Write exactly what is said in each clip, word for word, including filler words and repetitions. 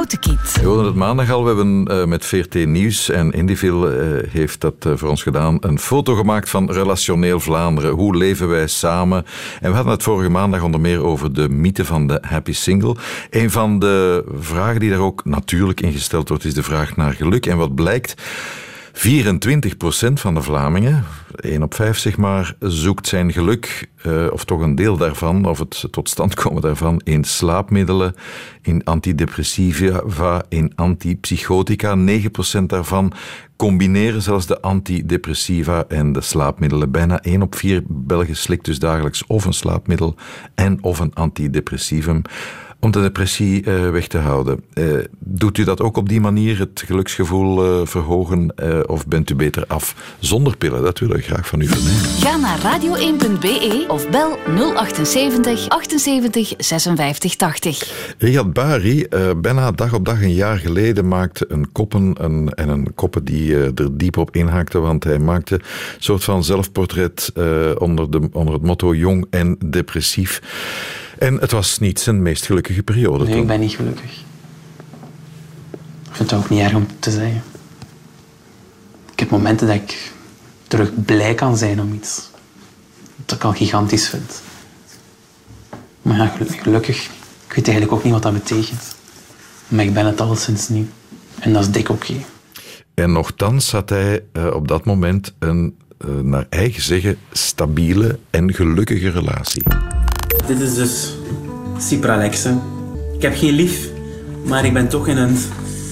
Fotokiet. We hoorden het maandag al. We hebben uh, met V R T Nieuws en Indivil uh, heeft dat uh, voor ons gedaan. Een foto gemaakt van Relationeel Vlaanderen. Hoe leven wij samen? En we hadden het vorige maandag onder meer over de mythe van de happy single. Een van de vragen die daar ook natuurlijk in gesteld wordt, is de vraag naar geluk. En wat blijkt? vierentwintig procent van de Vlamingen, één op vijf zeg maar, zoekt zijn geluk, uh, of toch een deel daarvan, of het tot stand komen daarvan, in slaapmiddelen, in antidepressiva, in antipsychotica. negen procent daarvan combineren zelfs de antidepressiva en de slaapmiddelen. Bijna één op vier Belgen slikt dus dagelijks of een slaapmiddel en of een antidepressivum om de depressie uh, weg te houden. Uh, doet u dat ook op die manier, het geluksgevoel uh, verhogen, uh, of bent u beter af zonder pillen? Dat wil ik graag van u vernemen. Ga naar radio één punt b e of bel nul achtzeventig achtenzeventig zesenvijftig tachtig. Riyad Bari, uh, bijna dag op dag een jaar geleden, maakte een koppen een, en een koppen die uh, er diep op inhaakte, want hij maakte een soort van zelfportret uh, onder, de, onder het motto jong en depressief. En het was niet zijn meest gelukkige periode. Nee, toch? Ik ben niet gelukkig. Ik vind het ook niet erg om te zeggen. Ik heb momenten dat ik terug blij kan zijn om iets. Dat ik al gigantisch vind. Maar ja, gelukkig, ik weet eigenlijk ook niet wat dat betekent. Maar ik ben het al sinds niet. En dat is dik oké. Okay. En nochtans had hij uh, op dat moment een, uh, naar eigen zeggen, stabiele en gelukkige relatie. Dit is dus Cipralex. Ik heb geen lief, maar ik ben toch in een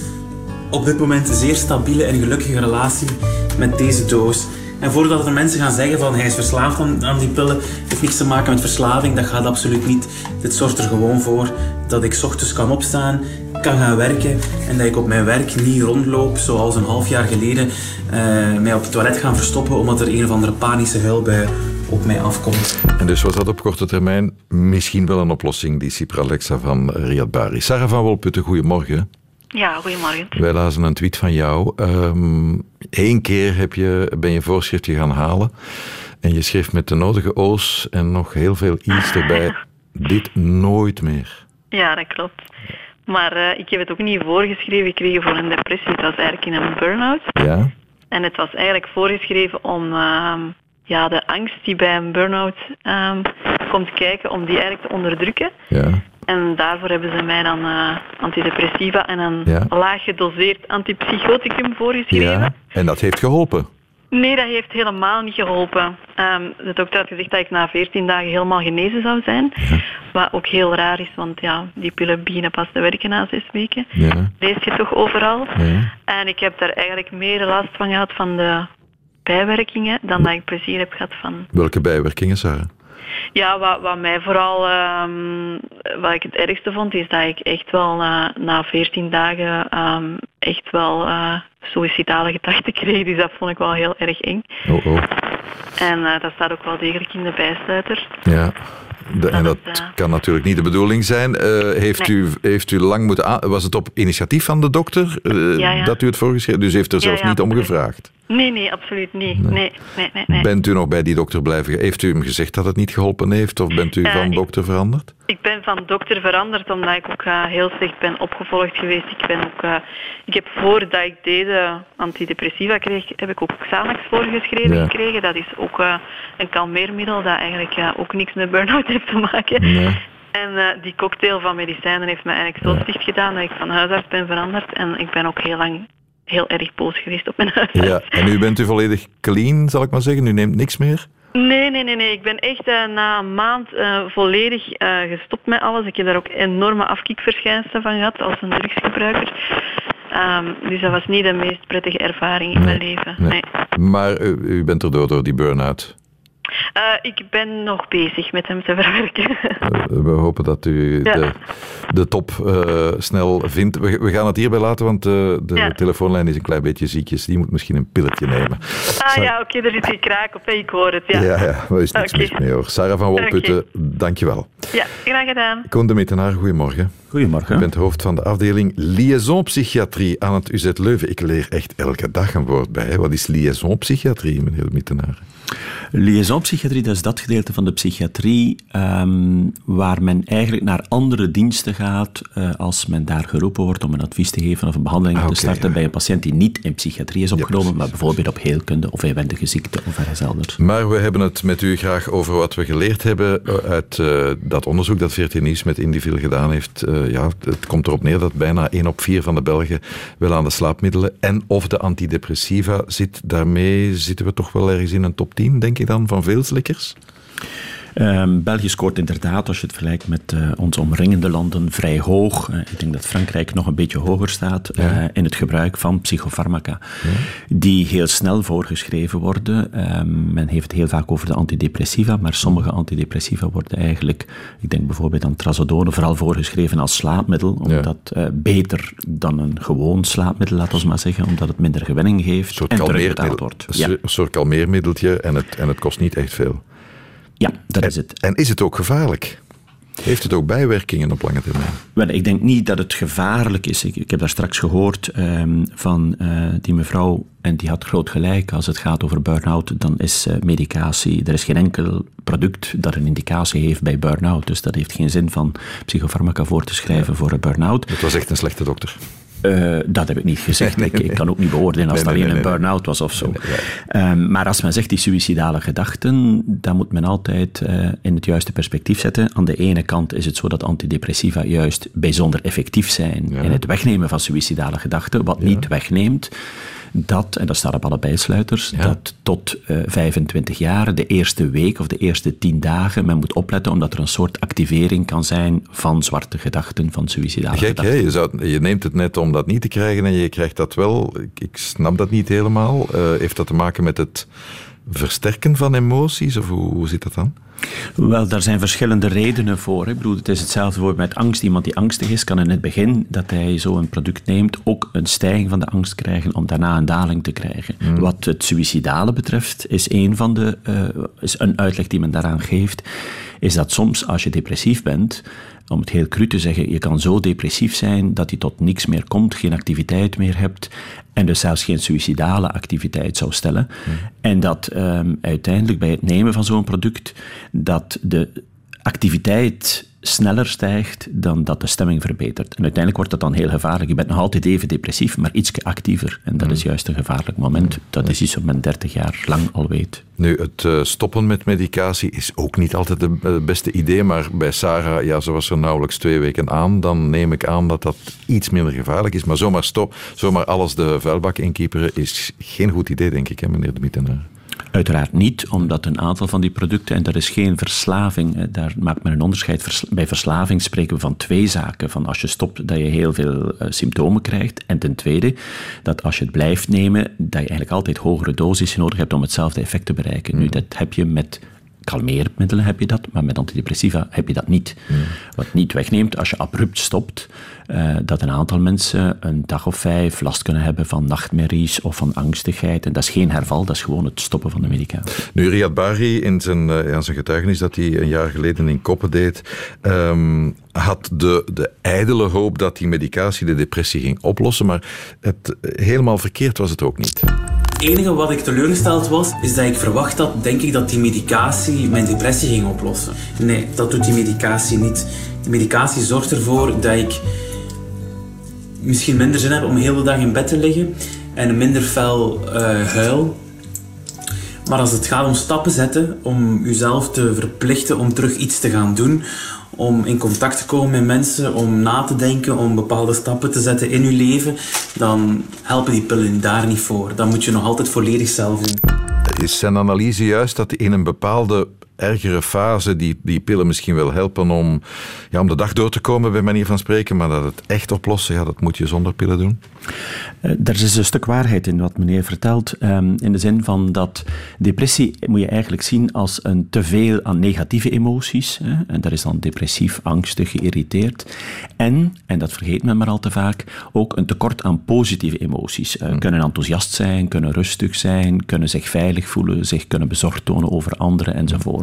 op dit moment zeer stabiele en gelukkige relatie met deze doos. En voordat er mensen gaan zeggen van hij is verslaafd aan, aan die pillen, heeft niks te maken met verslaving, dat gaat absoluut niet. Dit zorgt er gewoon voor dat ik 's ochtends kan opstaan, kan gaan werken en dat ik op mijn werk niet rondloop zoals een half jaar geleden uh, mij op het toilet gaan verstoppen omdat er een of andere panische huilbui op mij afkomt. En dus was dat op korte termijn misschien wel een oplossing, die Cipralexa van Riyad Bari. Sarah van Wolputten, goedemorgen. Ja, goedemorgen. Wij lazen een tweet van jou. Um, Eén keer heb je, ben je voorschriftje gaan halen en je schreef met de nodige O's en nog heel veel I's erbij. Dit nooit meer. Ja, dat klopt. Maar uh, ik heb het ook niet voorgeschreven gekregen voor een depressie. Het was eigenlijk in een burn-out. Ja. En het was eigenlijk voorgeschreven om uh, ja, de angst die bij een burn-out um, komt kijken, om die eigenlijk te onderdrukken. Ja. En daarvoor hebben ze mij dan uh, antidepressiva en een ja. laag gedoseerd antipsychoticum voorgeschreven. Ja. En dat heeft geholpen? Nee, dat heeft helemaal niet geholpen. Um, de dokter had gezegd dat ik na veertien dagen helemaal genezen zou zijn. Ja. Wat ook heel raar is, want ja, die pillen beginnen pas te werken na zes weken. Ja. Lees je toch overal. Ja. En ik heb daar eigenlijk meer last van gehad van de bijwerkingen dan dat ik plezier heb gehad van... Welke bijwerkingen, Sarah? Ja, wat, wat mij vooral, um, wat ik het ergste vond, is dat ik echt wel uh, na veertien dagen um, echt wel uh, suïcidale gedachten kreeg. Dus dat vond ik wel heel erg eng. Oh, oh. En uh, dat staat ook wel degelijk in de bijsluiter. Ja. De, en dat is, uh... kan natuurlijk niet de bedoeling zijn. Uh, heeft, nee. u, heeft u lang moeten aan... Was het op initiatief van de dokter uh, ja, ja. dat u het voorgeschreven? Dus heeft er zelf ja, ja, niet om gevraagd? Nee, nee, absoluut niet. Nee. Nee, nee, nee, nee. Bent u nog bij die dokter blijven? Heeft u hem gezegd dat het niet geholpen heeft? Of bent u uh, van ik, dokter veranderd? Ik ben van dokter veranderd omdat ik ook uh, heel slecht ben opgevolgd geweest. Ik, ben ook, uh, ik heb voordat ik deze antidepressiva kreeg, heb ik ook Xanax voorgeschreven ja. gekregen. Dat is ook uh, een kalmeermiddel dat eigenlijk uh, ook niks met burn-out heeft te maken. Nee. En uh, die cocktail van medicijnen heeft me eigenlijk zo ja. slecht gedaan dat ik van huisarts ben veranderd. En ik ben ook heel lang heel erg boos geweest op mijn huisarts. Ja. En nu bent u volledig clean, zal ik maar zeggen? U neemt niks meer? Nee, nee, nee, nee. Ik ben echt uh, na een maand uh, volledig uh, gestopt met alles. Ik heb daar ook enorme afkikverschijnselen van gehad als een drugsgebruiker. Um, dus dat was niet de meest prettige ervaring in nee, mijn leven. Nee. Nee. Maar u, u bent erdoor door die burn-out? Uh, ik ben nog bezig met hem te verwerken. Uh, we hopen dat u ja. de, de top uh, snel vindt. We, we gaan het hierbij laten, want uh, de ja. telefoonlijn is een klein beetje ziekjes. Die moet misschien een pilletje nemen. Ah Sa- ja, oké, okay, er zit geen kraak op. Ik hoor het, ja. Ja, ja, maar er is niks okay. mis mee hoor. Sarah van Wolputten, okay. dank je wel. Ja, graag gedaan. Koen de Mittenaar, goedemorgen. Goedemorgen. U bent hoofd van de afdeling liaisonpsychiatrie aan het U Z Leuven. Ik leer echt elke dag een woord bij. Hè? Wat is liaisonpsychiatrie, meneer de Mittenaar? Liaisonpsychiatrie, dat is dat gedeelte van de psychiatrie um, waar men eigenlijk naar andere diensten gaat uh, als men daar geroepen wordt om een advies te geven of een behandeling ah, okay, te starten ja. bij een patiënt die niet in psychiatrie is opgenomen, ja, maar bijvoorbeeld op heelkunde of inwendige ziekte of ergens elders. Maar we hebben het met u graag over wat we geleerd hebben uit uh, dat onderzoek dat V R T Nieuws met Indivil gedaan heeft. Uh, ja, het komt erop neer dat bijna één op vier van de Belgen wel aan de slaapmiddelen en of de antidepressiva zit. Daarmee zitten we toch wel ergens in een top tien, denk ik dan, van veel slikkers? Um, België scoort inderdaad, als je het vergelijkt met uh, onze omringende landen, vrij hoog. Uh, ik denk dat Frankrijk nog een beetje hoger staat uh, ja. in het gebruik van psychofarmaca, ja. die heel snel voorgeschreven worden. Um, men heeft het heel vaak over de antidepressiva, maar sommige antidepressiva worden eigenlijk, ik denk bijvoorbeeld aan trazodone, vooral voorgeschreven als slaapmiddel, omdat ja. uh, beter dan een gewoon slaapmiddel, laten we maar zeggen, omdat het minder gewinning geeft en terugbetaald wordt. Ja. Een soort kalmeermiddeltje en het, en het kost niet echt veel. Ja, dat en, is het. En is het ook gevaarlijk? Heeft het ook bijwerkingen op lange termijn? Wel, ik denk niet dat het gevaarlijk is. Ik, ik heb daar straks gehoord um, van uh, die mevrouw, en die had groot gelijk. Als het gaat over burn-out, dan is uh, medicatie... Er is geen enkel product dat een indicatie heeft bij burn-out. Dus dat heeft geen zin van psychofarmaca voor te schrijven ja. voor een burn-out. Het was echt een slechte dokter. Uh, dat heb ik niet gezegd. Nee, nee, nee. Ik, ik kan ook niet beoordelen als nee, het alleen nee, nee, een burn-out was of zo. Nee, nee, nee. Um, maar als men zegt die suïcidale gedachten, dan moet men altijd uh, in het juiste perspectief zetten. Aan de ene kant is het zo dat antidepressiva juist bijzonder effectief zijn ja. in het wegnemen van suïcidale gedachten. Wat ja. niet wegneemt dat, en dat staat op alle bijsluiters, ja. dat tot uh, vijfentwintig jaar, de eerste week of de eerste tien dagen, men moet opletten omdat er een soort activering kan zijn van zwarte gedachten, van suïcidale Gek, gedachten. Hè? Je, zou, je neemt het net om dat niet te krijgen en je krijgt dat wel. Ik, ik snap dat niet helemaal. Uh, heeft dat te maken met het versterken van emoties of hoe, hoe zit dat dan? Wel, daar zijn verschillende redenen voor. Ik bedoel, het is hetzelfde voor met angst. Iemand die angstig is, kan in het begin dat hij zo'n product neemt ook een stijging van de angst krijgen om daarna een daling te krijgen. Mm. Wat het suïcidale betreft is een van de, uh, is een uitleg die men daaraan geeft, is dat soms als je depressief bent, om het heel cru te zeggen, je kan zo depressief zijn dat je tot niks meer komt, geen activiteit meer hebt en dus zelfs geen suïcidale activiteit zou stellen. Mm. En dat um, uiteindelijk bij het nemen van zo'n product dat de activiteit sneller stijgt dan dat de stemming verbetert. En uiteindelijk wordt dat dan heel gevaarlijk. Je bent nog altijd even depressief, maar iets actiever. En dat is juist een gevaarlijk moment. Dat is iets wat men dertig jaar lang al weet. Nu, het uh, stoppen met medicatie is ook niet altijd het uh, beste idee, maar bij Sarah, ja, ze was er nauwelijks twee weken aan, dan neem ik aan dat dat iets minder gevaarlijk is. Maar zomaar stop, zomaar alles de vuilbak inkieperen is geen goed idee, denk ik, hè, meneer de Mittenaar. Uiteraard niet, omdat een aantal van die producten, en dat is geen verslaving, daar maakt men een onderscheid. Bij verslaving spreken we van twee zaken. Van als je stopt, dat je heel veel uh, symptomen krijgt. En ten tweede, dat als je het blijft nemen, dat je eigenlijk altijd hogere dosissen nodig hebt om hetzelfde effect te bereiken. Mm. Nu, dat heb je met kalmeermiddelen heb je dat, maar met antidepressiva heb je dat niet. Mm. Wat niet wegneemt, als je abrupt stopt, uh, dat een aantal mensen een dag of vijf last kunnen hebben van nachtmerries of van angstigheid. En dat is geen herval, dat is gewoon het stoppen van de medicatie. Nu, Riyad Bari, in zijn, uh, in zijn getuigenis dat hij een jaar geleden in Koppen deed, um, had de, de ijdele hoop dat die medicatie de depressie ging oplossen, maar het, helemaal verkeerd was het ook niet. Het enige wat ik teleurgesteld was, is dat ik verwacht had, denk ik, dat die medicatie mijn depressie ging oplossen. Nee, dat doet die medicatie niet. Die medicatie zorgt ervoor dat ik misschien minder zin heb om de hele dag in bed te liggen en minder fel uh, huil. Maar als het gaat om stappen zetten, om uzelf te verplichten om terug iets te gaan doen, om in contact te komen met mensen, om na te denken, om bepaalde stappen te zetten in uw leven, dan helpen die pillen daar niet voor. Dan moet je nog altijd volledig zelf doen. Is zijn analyse juist dat in een bepaalde ergere fase die, die pillen misschien wel helpen om, ja, om de dag door te komen, bij manier van spreken, maar dat het echt oplossen, ja, dat moet je zonder pillen doen? Uh, er is een stuk waarheid in wat meneer vertelt, um, in de zin van dat depressie moet je eigenlijk zien als een teveel aan negatieve emoties. Hè? En dat is dan depressief, angstig, geïrriteerd. En, en dat vergeet men maar al te vaak, ook een tekort aan positieve emoties. Uh, hmm. Kunnen enthousiast zijn, kunnen rustig zijn, kunnen zich veilig voelen, zich kunnen bezorgd tonen over anderen enzovoort.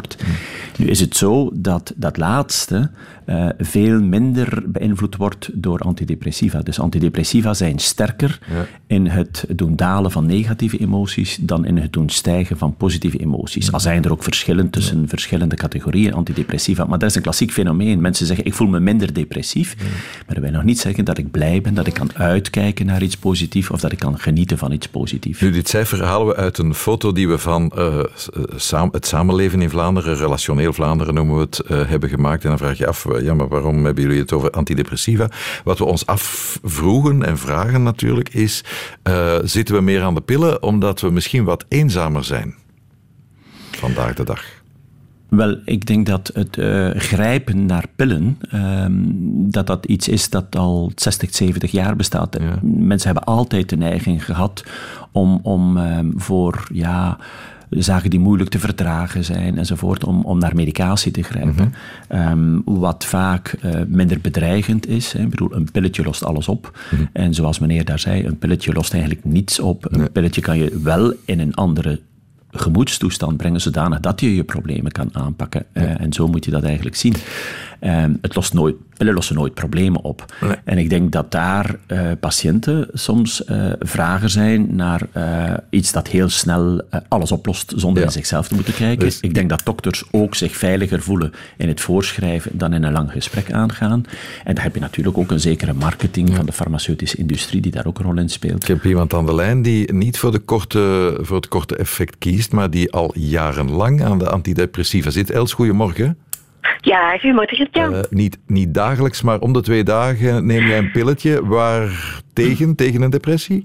enzovoort. Mm. Nu is het zo dat dat laatste uh, veel minder beïnvloed wordt door antidepressiva. Dus antidepressiva zijn sterker ja. in het doen dalen van negatieve emoties dan in het doen stijgen van positieve emoties. Ja. Al zijn er ook verschillen tussen ja. verschillende categorieën antidepressiva, maar dat is een klassiek fenomeen. Mensen zeggen, ik voel me minder depressief, ja. maar dat wil nog niet zeggen dat ik blij ben, dat ik kan uitkijken naar iets positiefs of dat ik kan genieten van iets positiefs. Nu, dit cijfer halen we uit een foto die we van uh, saam, het samenleven in Vlaanderen, relationeel Vlaanderen noemen we het, uh, hebben gemaakt. En dan vraag je af, ja, maar waarom hebben jullie het over antidepressiva? Wat we ons afvroegen en vragen natuurlijk is, uh, zitten we meer aan de pillen omdat we misschien wat eenzamer zijn vandaag de dag? Wel, ik denk dat het uh, grijpen naar pillen, uh, dat dat iets is dat al zestig, zeventig jaar bestaat. Ja. Mensen hebben altijd de neiging gehad om, om uh, voor ja, zaken die moeilijk te verdragen zijn enzovoort, om, om naar medicatie te grijpen. Mm-hmm. Um, wat vaak uh, minder bedreigend is. Hè. Ik bedoel, een pilletje lost alles op. Mm-hmm. En zoals meneer daar zei, een pilletje lost eigenlijk niets op. Een nee. pilletje kan je wel in een andere gemoedstoestand brengen, zodanig dat je je problemen kan aanpakken. Ja. Uh, en zo moet je dat eigenlijk zien. Um, het lost nooit, pillen lossen nooit problemen op. Nee. En ik denk dat daar uh, patiënten soms uh, vragen zijn naar uh, iets dat heel snel uh, alles oplost, zonder ja. in zichzelf te moeten kijken. Dus ik denk dat dokters ook zich veiliger voelen in het voorschrijven dan in een lang gesprek aangaan. En dan heb je natuurlijk ook een zekere marketing ja. van de farmaceutische industrie die daar ook een rol in speelt. Ik heb iemand aan de lijn die niet voor, de korte, voor het korte effect kiest, maar die al jarenlang aan de antidepressiva zit. Els, goedemorgen. Ja, goedemorgen. Ja. Uh, niet, niet dagelijks, maar om de twee dagen neem jij een pilletje. Waar tegen? Tegen een depressie?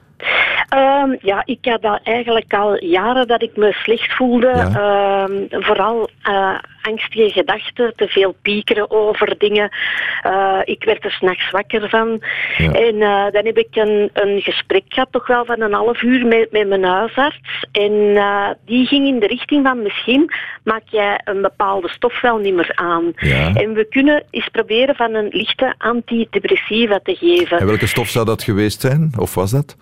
Um, ja, ik had al eigenlijk al jaren dat ik me slecht voelde. Ja. Um, vooral uh, angstige gedachten, te veel piekeren over dingen. Uh, ik werd er 's nachts wakker van. Ja. En uh, dan heb ik een, een gesprek gehad, toch wel van een half uur met, met mijn huisarts. En uh, die ging in de richting van misschien maak jij een bepaalde stof wel niet meer aan. Ja. En we kunnen eens proberen van een lichte antidepressiva te geven. En welke stof zou dat geweest zijn? Of was dat?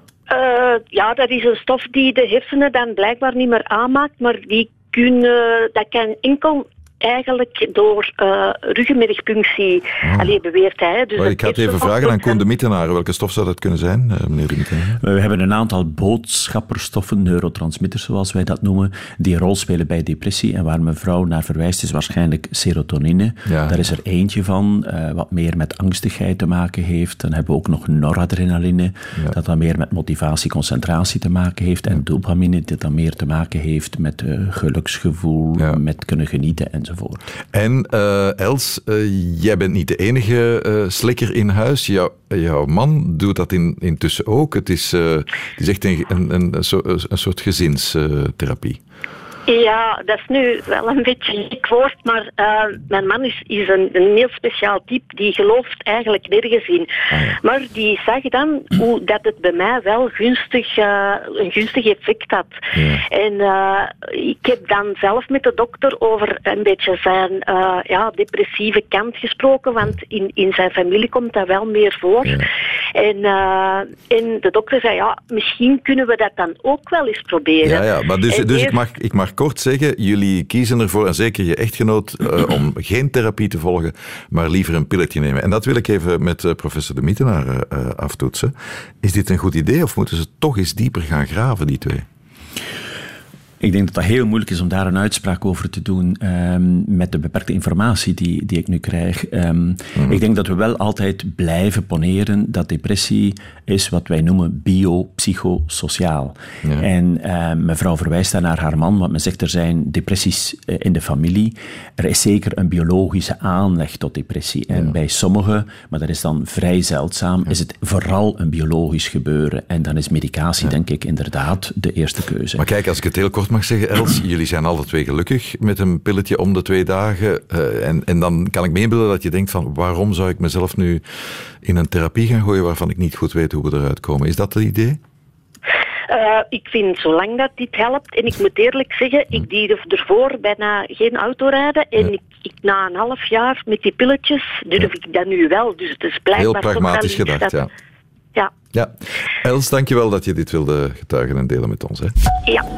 Uh, ja, dat is een stof die de hersenen dan blijkbaar niet meer aanmaakt, maar die kunnen, dat kan enkel eigenlijk door uh, ruggenmergpunctie, oh. Allee, beweert hij. Dus oh, ik ga het even vragen aan Koen de Mittenaar. Welke stof zou dat kunnen zijn, uh, meneer de Mittenaar? We hebben een aantal boodschapperstoffen, neurotransmitters zoals wij dat noemen, die een rol spelen bij depressie en waar mevrouw naar verwijst is waarschijnlijk serotonine. Ja. Daar is er eentje van, uh, wat meer met angstigheid te maken heeft. Dan hebben we ook nog noradrenaline, ja. dat dan meer met motivatie, concentratie te maken heeft. En ja. dopamine, dat dan meer te maken heeft met uh, geluksgevoel, ja. met kunnen genieten en En uh, Els, uh, jij bent niet de enige uh, slikker in huis. Jou, jouw man doet dat in, intussen ook. Het is, uh, het is echt een, een, een, een soort gezinstherapie. Ja, dat is nu wel een beetje een gek woord, maar uh, mijn man is, is een, een heel speciaal type, die gelooft eigenlijk nergens in. Ah, ja. Maar die zag dan hoe dat het bij mij wel gunstig, uh, een gunstig effect had. Ja. En uh, ik heb dan zelf met de dokter over een beetje zijn uh, ja, depressieve kant gesproken, want in, in zijn familie komt dat wel meer voor. Ja. En, uh, en de dokter zei, ja, misschien kunnen we dat dan ook wel eens proberen. Ja, ja, maar dus, dus eerst... ik, mag, ik mag kort zeggen, jullie kiezen ervoor, en zeker je echtgenoot, uh, om geen therapie te volgen, maar liever een pilletje nemen. En dat wil ik even met uh, professor de Mittenaar uh, aftoetsen. Is dit een goed idee of moeten ze toch eens dieper gaan graven, die twee? Ik denk dat het heel moeilijk is om daar een uitspraak over te doen um, met de beperkte informatie die, die ik nu krijg. Um, mm-hmm. Ik denk dat we wel altijd blijven poneren dat depressie is wat wij noemen biopsychosociaal. Ja. En uh, mevrouw verwijst daar naar haar man, want men zegt er zijn depressies uh, in de familie. Er is zeker een biologische aanleg tot depressie. En ja. bij sommigen, maar dat is dan vrij zeldzaam, ja. is het vooral een biologisch gebeuren. En dan is medicatie, ja. denk ik, inderdaad de eerste keuze. Maar kijk, als ik het heel kort mag zeggen, Els, jullie zijn alle twee gelukkig met een pilletje om de twee dagen. Uh, en, en dan kan ik me inbeelden dat je denkt van, waarom zou ik mezelf nu in een therapie gaan gooien waarvan ik niet goed weet hoe we eruit komen? Is dat het idee? Uh, ik vind, zolang dat dit helpt, en ik moet eerlijk zeggen, hm. ik durf ervoor bijna geen auto rijden. En ja. ik, ik, na een half jaar met die pilletjes durf ja. ik dat nu wel. Dus het is blijkbaar heel pragmatisch gedacht, dat... ja. Ja. Ja. Els, dankjewel dat je dit wilde getuigen en delen met ons. Hè. Ja.